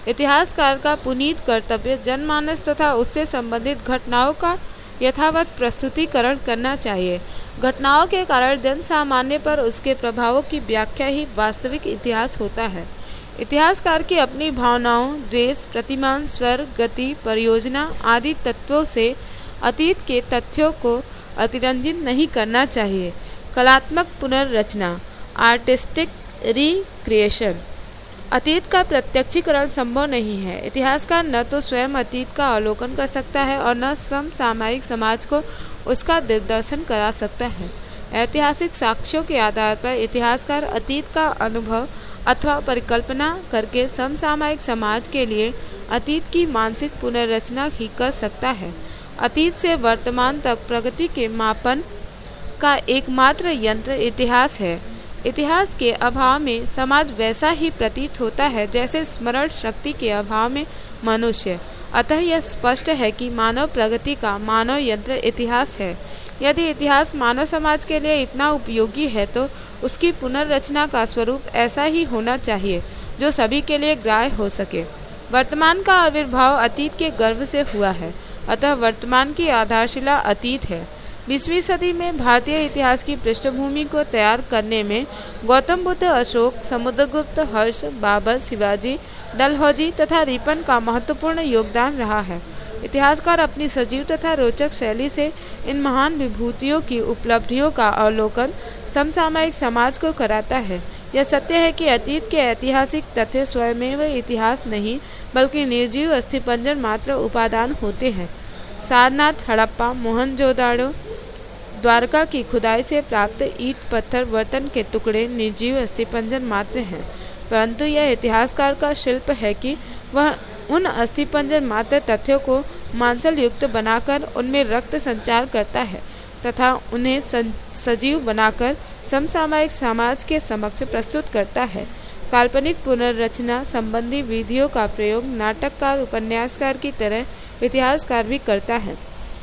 Speaker 1: इतिहासकार का पुनीत कर्तव्य जनमानस तथा उससे संबंधित घटनाओं का यथावत प्रस्तुतिकरण करना चाहिए। घटनाओं के कारण जन सामान्य पर उसके प्रभावों की व्याख्या ही वास्तविक इतिहास होता है। इतिहासकार की अपनी भावनाओं, देश, प्रतिमान, स्वर, गति, परियोजना आदि तत्वों से अतीत के तथ्यों को अतिरंजित नहीं करना चाहिए। कलात्मक पुनर्रचना, आर्टिस्टिक रिक्रिएशन। अतीत का प्रत्यक्षीकरण संभव नहीं है। इतिहासकार न तो स्वयं अतीत का अवलोकन कर सकता है और न समसामयिक समाज को उसका दिग्दर्शन करा सकता है। ऐतिहासिक साक्ष्यों के आधार पर इतिहासकार अतीत का अनुभव अथवा परिकल्पना करके समसामयिक समाज के लिए अतीत की मानसिक पुनर्रचना ही कर सकता है। अतीत से वर्तमान तक प्रगति के मापन का एकमात्र यंत्र इतिहास है। इतिहास के अभाव में समाज वैसा ही प्रतीत होता है जैसे स्मरण शक्ति के अभाव में मनुष्य। अतः यह स्पष्ट है कि मानव प्रगति का मानव यंत्र इतिहास है। यदि इतिहास मानव समाज के लिए इतना उपयोगी है तो उसकी पुनर्रचना का स्वरूप ऐसा ही होना चाहिए जो सभी के लिए ग्राह्य हो सके। वर्तमान का आविर्भाव अतीत के गर्भ से हुआ है, अतः वर्तमान की आधारशिला अतीत है। 20वीं सदी में भारतीय इतिहास की पृष्ठभूमि को तैयार करने में गौतम बुद्ध, अशोक, समुद्रगुप्त, हर्ष, बाबर, शिवाजी, डलहौजी तथा रिपन का महत्वपूर्ण योगदान रहा है। इतिहासकार अपनी सजीव तथा रोचक शैली से इन महान विभूतियों की उपलब्धियों का अवलोकन समसामयिक समाज को कराता है। यह सत्य है कि अतीत के ऐतिहासिक तथ्य स्वयमेव इतिहास नहीं बल्कि निर्जीव अस्थिपंजर मात्र उपादान होते हैं। सारनाथ, हड़प्पा, मोहनजोदाड़ो, द्वारका की खुदाई से प्राप्त ईंट पत्थर बर्तन के टुकड़े निर्जीव अस्थिपंजर मात्र हैं, परंतु यह इतिहासकार का शिल्प है कि वह उन अस्थिपंजर मात्र तथ्यों को मांसल युक्त बनाकर उनमें रक्त संचार करता है तथा उन्हें सजीव बनाकर समसामयिक समाज के समक्ष प्रस्तुत करता है। काल्पनिक पुनर्रचना संबंधी विधियों का प्रयोग नाटककार, उपन्यासकार की तरह इतिहासकार भी करता है।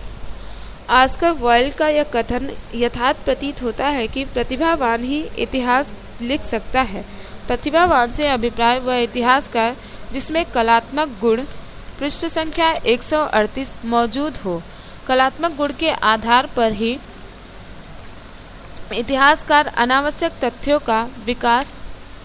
Speaker 1: आस्कर वाइल्ड का यह कथन यथार्थ प्रतीत होता है कि प्रतिभावान ही इतिहास लिख सकता है। प्रतिभावान से अभिप्राय वह इतिहासकार जिसमें कलात्मक गुण पृष्ठ संख्या 138 मौजूद हो। कलात्मक गुण के आधार पर ही इतिहासकार अनावश्यक तथ्यों का विकास,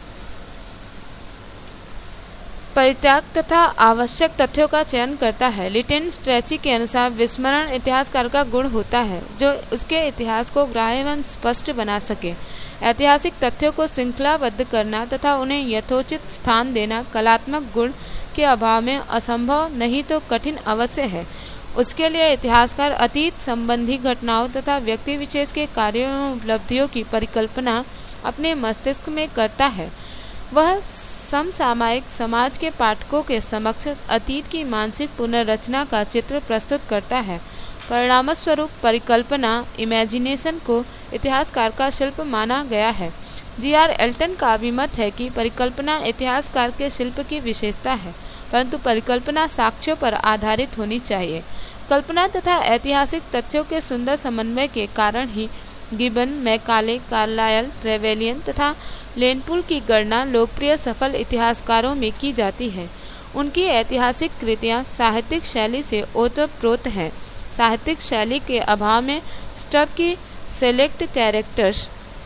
Speaker 1: परित्याग तथा आवश्यक तथ्यों का चयन करता है। लिटेन स्ट्रेची के अनुसार विस्मरण इतिहासकार का गुण होता है जो उसके इतिहास को ग्राह्य एवं स्पष्ट बना सके। ऐतिहासिक तथ्यों को श्रृंखलाबद्ध करना तथा उन्हें यथोचित स्थान देना कलात्मक गुण के अभाव में असंभव नहीं तो कठिन अवश्य है। उसके लिए इतिहासकार अतीत संबंधी घटनाओं तथा व्यक्ति विशेष के कार्यों एवं उपलब्धियों की परिकल्पना अपने मस्तिष्क में करता है। वह समसामयिक समाज के पाठकों के समक्ष अतीत की मानसिक पुनर्रचना का चित्र प्रस्तुत करता है। परिणामस्वरूप परिकल्पना, इमेजिनेशन को इतिहासकार का शिल्प माना गया है। जी.आर. एल्टन का अभिमत है कि परिकल्पना इतिहासकार के शिल्प की विशेषता है, परंतु परिकल्पना साक्ष्यों पर आधारित होनी चाहिए। कल्पना तथा ऐतिहासिक तथ्यों के सुंदर समन्वय के कारण ही गिबन, मैकाले, कार्लायल, ट्रेवेलियन तथा लेनपुल की गणना लोकप्रिय सफल इतिहासकारों में की जाती है। उनकी ऐतिहासिक कृतियां साहित्यिक शैली से ओतप्रोत हैं। साहित्यिक शैली के अभाव में स्टब की सेलेक्ट कैरेक्टर्स,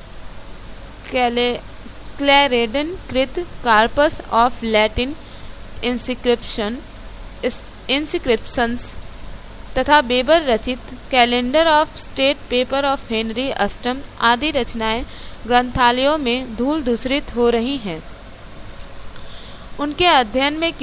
Speaker 1: क्लैरेडन कृत कार्पस ऑफ लैटिन इंस्क्रिप्शंस तथा बेबर रचित calendar of state paper of Henry अष्टम आदि रचनाएं ग्रंथालयों में धूल धूसरित हो रही हैं। उनके अध्ययन में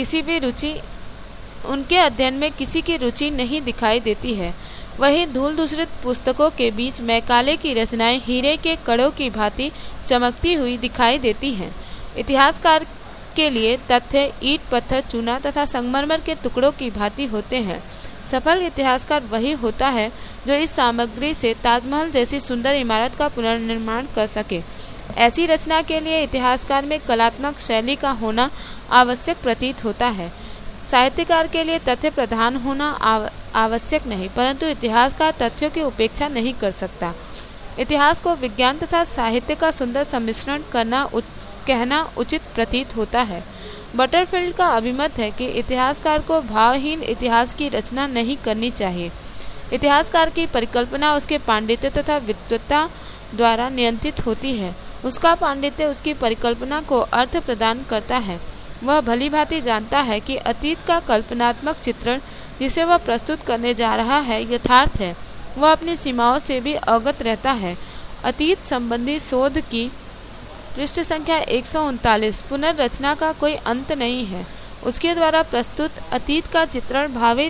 Speaker 1: किसी की रुचि नहीं दिखाई देती है। वही धूल धूसरित पुस्तकों के बीच मैकाले की रचनाएं हीरे के कड़ों की भांति चमकती हुई दिखाई देती हैं। इतिहासकार के लिए तथ्य ईंट, पत्थर, चूना तथा संगमरमर के टुकड़ों की भांति होते हैं। सफल इतिहासकार वही होता है जो इस सामग्री से ताजमहल जैसी सुंदर इमारत का पुनर्निर्माण कर सके। ऐसी रचना के लिए इतिहासकार में कलात्मक शैली का होना आवश्यक प्रतीत होता है। साहित्यकार के लिए तथ्य प्रधान होना आवश्यक नहीं, परंतु इतिहासकार तथ्यों की उपेक्षा नहीं कर सकता। इतिहास को विज्ञान तथा साहित्य का सुंदर सम्मिश्रण कहना उचित प्रतीत होता है। बटरफील्ड का अभिमत है कि इतिहासकार को भावहीन इतिहास की रचना नहीं करनी चाहिए। इतिहासकार की परिकल्पना उसके पांडित्य तथा विद्वत्ता द्वारा नियंत्रित होती है। उसका पांडित्य उसकी परिकल्पना को अर्थ प्रदान करता है। वह भली भांति जानता है कि अतीत का कल्पनात्मक चित्रण जिसे वह प्रस्तुत करने जा रहा है यथार्थ है। वह अपनी सीमाओं से भी अवगत रहता है। अतीत संबंधी शोध की पृष्ठ संख्या 139। पुनर्रचना का कोई अंत नहीं है। उसके द्वारा प्रस्तुत अतीत का चित्रण भावी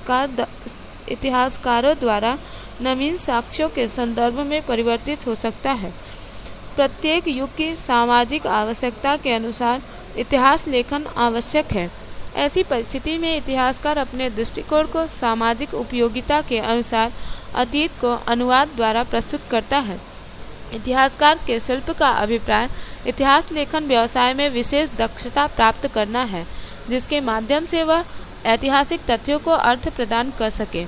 Speaker 1: इतिहासकारों द्वारा नवीन साक्ष्यों के संदर्भ में परिवर्तित हो सकता है। प्रत्येक युग की सामाजिक आवश्यकता के अनुसार इतिहास लेखन आवश्यक है। ऐसी परिस्थिति में इतिहासकार अपने दृष्टिकोण को सामाजिक उपयोगिता के अनुसार अतीत को अनुवाद द्वारा प्रस्तुत करता है। इतिहासकार के शिल्प का अभिप्राय इतिहास लेखन व्यवसाय में विशेष दक्षता प्राप्त करना है, जिसके माध्यम से वह ऐतिहासिक तथ्यों को अर्थ प्रदान कर सके।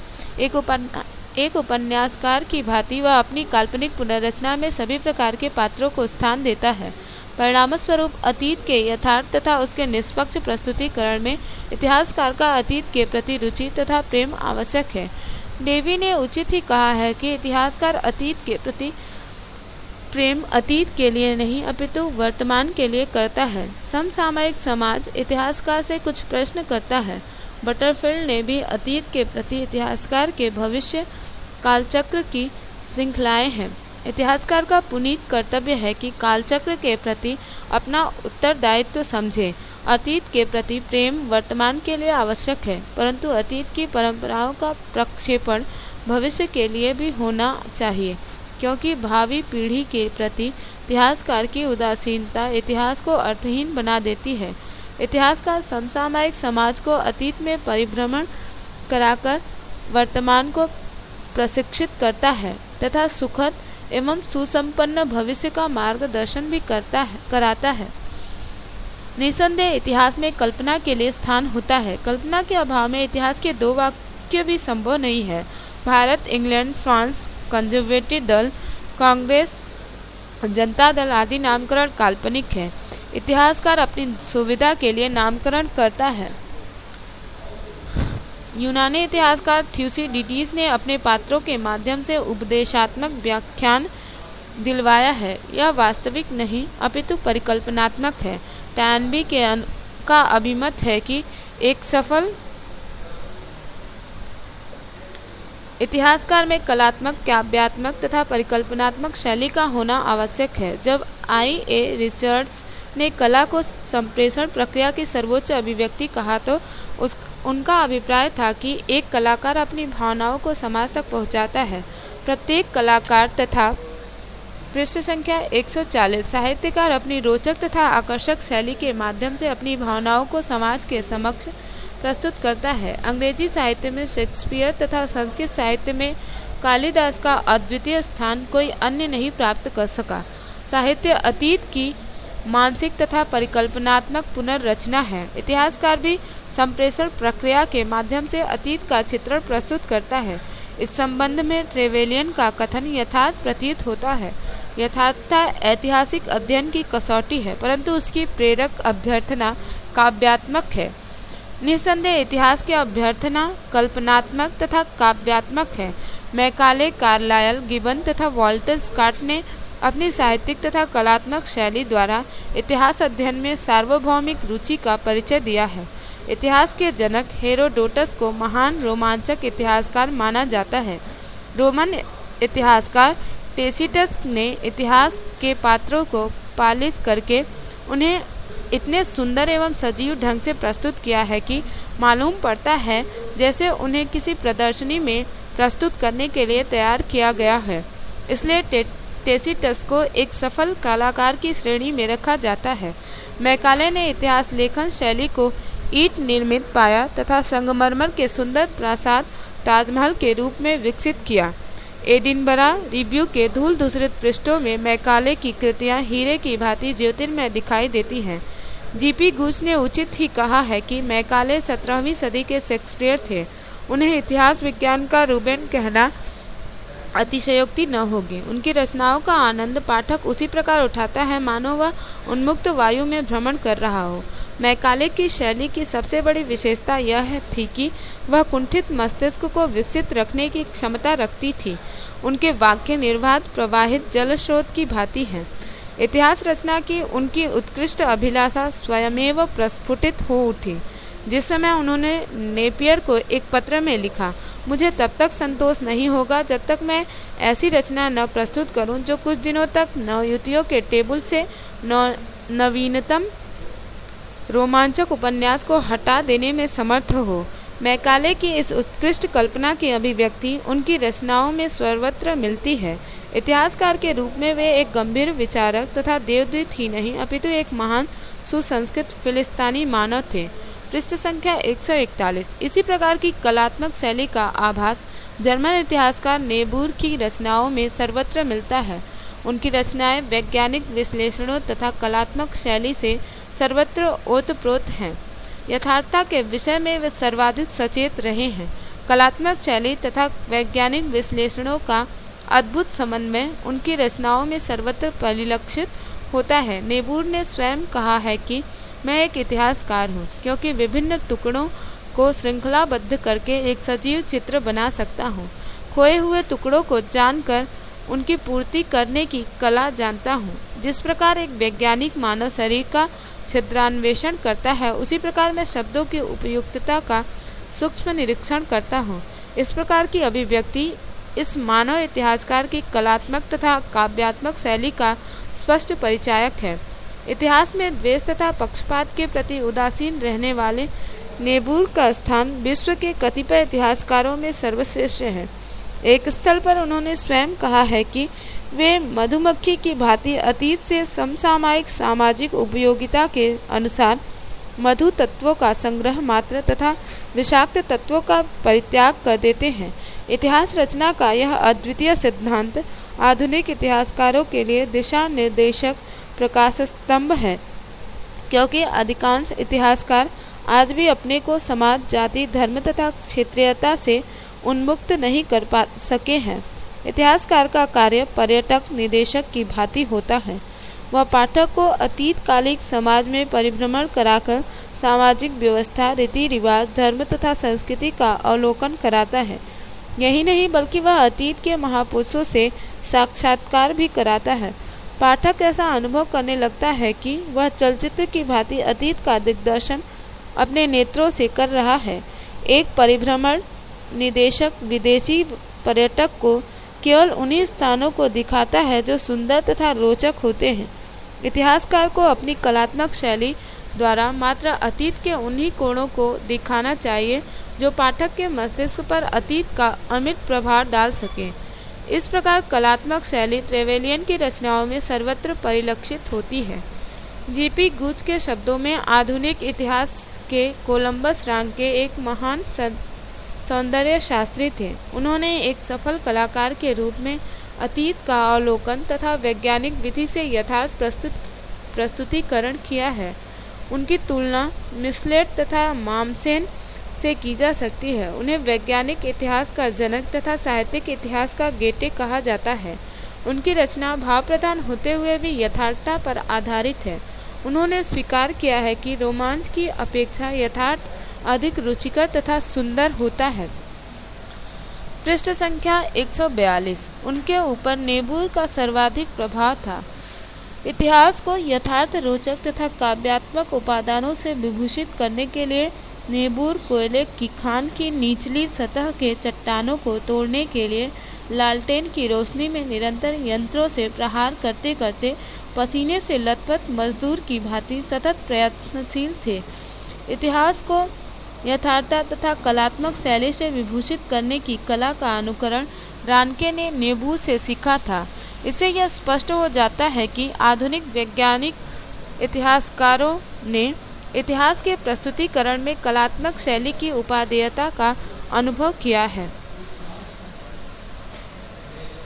Speaker 1: एक उपन्यासकार की भांति वह अपनी काल्पनिक पुनर्रचना में सभी प्रकार के पात्रों को स्थान देता है। परिणामस्वरूप अतीत के यथार्थ तथा उसके निष्पक्ष प्रस्तुतिकरण में इतिहासकार का अतीत के प्रति रुचि तथा प्रेम आवश्यक है। डेवी ने उचित ही कहा है कि इतिहासकार अतीत के प्रति प्रेम अतीत के लिए नहीं अपितु वर्तमान के लिए करता है। समसामयिक समाज इतिहासकार से कुछ प्रश्न करता है। बटरफील्ड ने भी अतीत के प्रति इतिहासकार के भविष्य कालचक्र की श्रृंखलाएं हैं। इतिहासकार का पुनीत कर्तव्य है कि कालचक्र के प्रति अपना उत्तरदायित्व समझे। अतीत के प्रति प्रेम वर्तमान के लिए आवश्यक है, परंतु अतीत की परंपराओं का प्रक्षेपण भविष्य के लिए भी होना चाहिए, क्योंकि भावी पीढ़ी के प्रति इतिहासकार की उदासीनता इतिहास को अर्थहीन बना देती है। इतिहासकार समसामयिक समाज को अतीत में परिभ्रमण कराकर वर्तमान को प्रशिक्षित करता है तथा सुखद एवं सुसंपन्न भविष्य का मार्गदर्शन भी कराता है। निसंदेह इतिहास में कल्पना के लिए स्थान होता है। कल्पना के अभाव में इतिहास के दो वाक्य भी संभव नहीं है। भारत, इंग्लैंड, फ्रांस, कंजर्वेटिव दल, कांग्रेस, जनता दल आदि नामकरण काल्पनिक है। इतिहासकार अपनी सुविधा के लिए नामकरण करता है। यूनानी इतिहासकार थ्यूसिडिडीज ने अपने पात्रों के माध्यम से उपदेशात्मक व्याख्यान दिलवाया है। यह वास्तविक नहीं अपितु परिकल्पनात्मक है। टैनबी का अभिमत है कि एक सफल इतिहासकार में कलात्मक, काव्यात्मक तथा परिकल्पनात्मक शैली का होना आवश्यक है। जब I.A. रिचर्ड्स ने कला को संप्रेषण प्रक्रिया की सर्वोच्च अभिव्यक्ति कहा तो उनका अभिप्राय था कि एक कलाकार अपनी भावनाओं को समाज तक पहुंचाता है। प्रत्येक कलाकार तथा पृष्ठ संख्या 140 साहित्यकार अपनी रोचक तथा आकर्षक शैली के माध्यम से अपनी भावनाओं को समाज के समक्ष प्रस्तुत करता है। अंग्रेजी साहित्य में शेक्सपियर तथा संस्कृत साहित्य में कालिदास का अद्वितीय स्थान कोई अन्य नहीं प्राप्त कर सका। साहित्य अतीत की मानसिक तथा परिकल्पनात्मक पुनर्रचना है। इतिहासकार भी संप्रेषण प्रक्रिया के माध्यम से अतीत का चित्रण प्रस्तुत करता है। इस संबंध में ट्रेवेलियन का कथन यथार्थ प्रतीत होता है। यथार्थता ऐतिहासिक अध्ययन की कसौटी है, परंतु उसकी प्रेरक अभ्यर्थना काव्यात्मक है। निस्संदेह इतिहास की अभ्यर्थना कल्पनात्मक तथा काव्यात्मक है। मैकाले, कार्लायल, गिबन तथा वॉल्टर स्कॉट ने अपनी साहित्यिक तथा कलात्मक शैली द्वारा इतिहास अध्ययन में सार्वभौमिक रुचि का परिचय दिया है। इतिहास के जनक हेरोडोटस को महान रोमांचक इतिहासकार माना जाता है। रोमन इतिहासकार टेसिटस ने इतिहास के पात्रों को पालिश करके उन्हें इतने सुंदर एवं सजीव ढंग से प्रस्तुत किया है कि मालूम पड़ता है जैसे उन्हें किसी प्रदर्शनी में प्रस्तुत करने के लिए तैयार किया गया है। इसलिए टेसिटस को एक सफल कलाकार की श्रेणी में रखा जाता है। मैकाले ने इतिहास लेखन शैली को ईंट निर्मित पाया तथा संगमरमर के सुंदर प्रासाद ताजमहल के रूप में विकसित किया। एडिनबरा रिव्यू के धूल धूसरित पृष्ठों में मैकाले की कृतियां हीरे की भांति ज्योतिर्मय दिखाई देती हैं। जीपी घूस ने उचित ही कहा है कि मैकाले 17वीं सदी के शेक्सपियर थे। उन्हें इतिहास विज्ञान का रूबेन कहना अतिशयोक्ति न होगी। उनकी रचनाओं का आनंद पाठक उसी प्रकार उठाता है मानो वह उन्मुक्त वायु में भ्रमण कर रहा हो। मैकाले की शैली की सबसे बड़ी विशेषता यह थी कि वह कुंठित मस्तिष्क को विकसित रखने की क्षमता रखती थी। उनके वाक्य निर्बाध प्रवाहित जल स्रोत की भांति हैं। इतिहास रचना की उनकी उत्कृष्ट अभिलाषा स्वयमेव प्रस्फुटित हो उठी। जिस समय उन्होंने नेपियर को एक पत्र में लिखा, मुझे तब तक संतोष नहीं होगा जब तक मैं ऐसी रचना न प्रस्तुत करूं जो कुछ दिनों तक नवयुवतियों के टेबल से नवीनतम रोमांचक उपन्यास को हटा देने में समर्थ हो। मैकाले की इस उत्कृष्ट कल्पना की अभिव्यक्ति उनकी रचनाओं में सर्वत्र मिलती है। इतिहासकार के रूप में वे एक गंभीर विचारक तथा देवदूत ही नहीं अपितु एक महान सुसंस्कृत फिलिस्तीनी मानव थे। पृष्ठ संख्या 141। इसी प्रकार की कलात्मक शैली का आभास जर्मन इतिहासकार नेबूर की रचनाओं में सर्वत्र मिलता है। उनकी रचनाएं वैज्ञानिक विश्लेषणों तथा कलात्मक शैली से सर्वत्र ओतप्रोत हैं। यथार्थता के विषय में वे सर्वाधिक सचेत रहे हैं। कलात्मक शैली तथा वैज्ञानिक विश्लेषणों का अद्भुत समन्वय उनकी रचनाओं में सर्वत्र परिलक्षित होता है। नेबूर ने स्वयं कहा है कि मैं एक इतिहासकार हूँ, क्योंकि विभिन्न टुकड़ों को श्रृंखलाबद्ध करके एक सजीव चित्र बना सकता हूँ। खोए हुए टुकड़ों को जानकर उनकी पूर्ति करने की कला जानता हूँ। जिस प्रकार एक वैज्ञानिक मानव शरीर का छिद्रान्वेषण करता है, उसी प्रकार मैं शब्दों की उपयुक्तता का सूक्ष्म निरीक्षण करता हूँ। इस प्रकार की अभिव्यक्ति इस मानव इतिहासकार की कलात्मक तथा काव्यात्मक शैली का स्पष्ट परिचायक है। इतिहास में द्वेष तथा पक्षपात के प्रति उदासीन रहने वाले नेबूर का स्थान विश्व के कतिपय इतिहासकारों में सर्वश्रेष्ठ है। एक स्थल पर उन्होंने स्वयं कहा है कि वे मधुमक्खी की भांति अतीत से समसामयिक सामाजिक उपयोगिता के अनुसार मधु तत्वों का संग्रह मात्र तथा विषाक्त तत्वों का परित्याग कर देते हैं। इतिहास रचना का यह अद्वितीय सिद्धांत आधुनिक इतिहासकारों के लिए दिशा निर्देशक प्रकाश स्तंभ है, क्योंकि अधिकांश इतिहासकार आज भी अपने को समाज, जाति, धर्म तथा क्षेत्रीयता से उन्मुक्त नहीं कर पा सके हैं। इतिहासकार का कार्य पर्यटक निदेशक की भांति होता है। वह पाठक को अतीतकालिक समाज में परिभ्रमण कराकर सामाजिक व्यवस्था, रीति रिवाज, धर्म तथा संस्कृति का अवलोकन कराता है। यही नहीं बल्कि वह अतीत के महापुरुषों से साक्षात्कार भी कराता है। पाठक ऐसा अनुभव करने लगता है कि वह चलचित्र की भांति अतीत का दिग्दर्शन अपने नेत्रों से कर रहा है। एक परिभ्रमण निदेशक विदेशी पर्यटक को केवल उन्हीं स्थानों को दिखाता है जो सुंदर तथा रोचक होते हैं। इतिहासकार को अपनी कलात्मक शैली द्वारा मात्र अतीत के उन्हीं कोणों को दिखाना चाहिए जो पाठक के मस्तिष्क पर अतीत का अमिट प्रभाव डाल सके। इस प्रकार कलात्मक शैली ट्रेवेलियन की रचनाओं में सर्वत्र परिलक्षित होती है। जीपी गुच के शब्दों में आधुनिक इतिहास के कोलंबस रांके एक महान सौंदर्य शास्त्री थे। उन्होंने एक सफल कलाकार के रूप में अतीत का अवलोकन तथा वैज्ञानिक विधि से यथार्थ प्रस्तुतिकरण किया है। उनकी तुलना मिस्लेट तथा मामसेन से की जा सकती है। उन्हें वैज्ञानिक इतिहास का जनक तथा साहित्यिक इतिहास का गेटे कहा जाता है। उनकी रचना भाव प्रधान होते हुए भी यथार्थता पर आधारित है। उन्होंने स्वीकार किया है कि रोमांच की अपेक्षा यथार्थ अधिक रुचिकर तथा सुंदर होता है। पृष्ठ संख्या 142। उनके ऊपर नेबूर का सर्वाधिक प्रभाव था। इतिहास को यथार्थ, रोचक तथा काव्यात्मक उपादानों से विभूषित करने के लिए नेबूर कोयले की खान की निचली सतह के चट्टानों को तोड़ने के लिए लालटेन की रोशनी में निरंतर यंत्रों से प्रहार करते करते पसीने से लथपथ मजदूर की भांति सतत प्रयत्नशील थे। इतिहास को यथार्थता तथा कलात्मक शैली से विभूषित करने की कला का अनुकरण रानके ने नेबूर से सीखा था। इससे यह स्पष्ट हो जाता है कि आधुनिक वैज्ञानिक इतिहासकारों ने इतिहास के प्रस्तुतिकरण में कलात्मक शैली की उपादेयता का अनुभव किया है।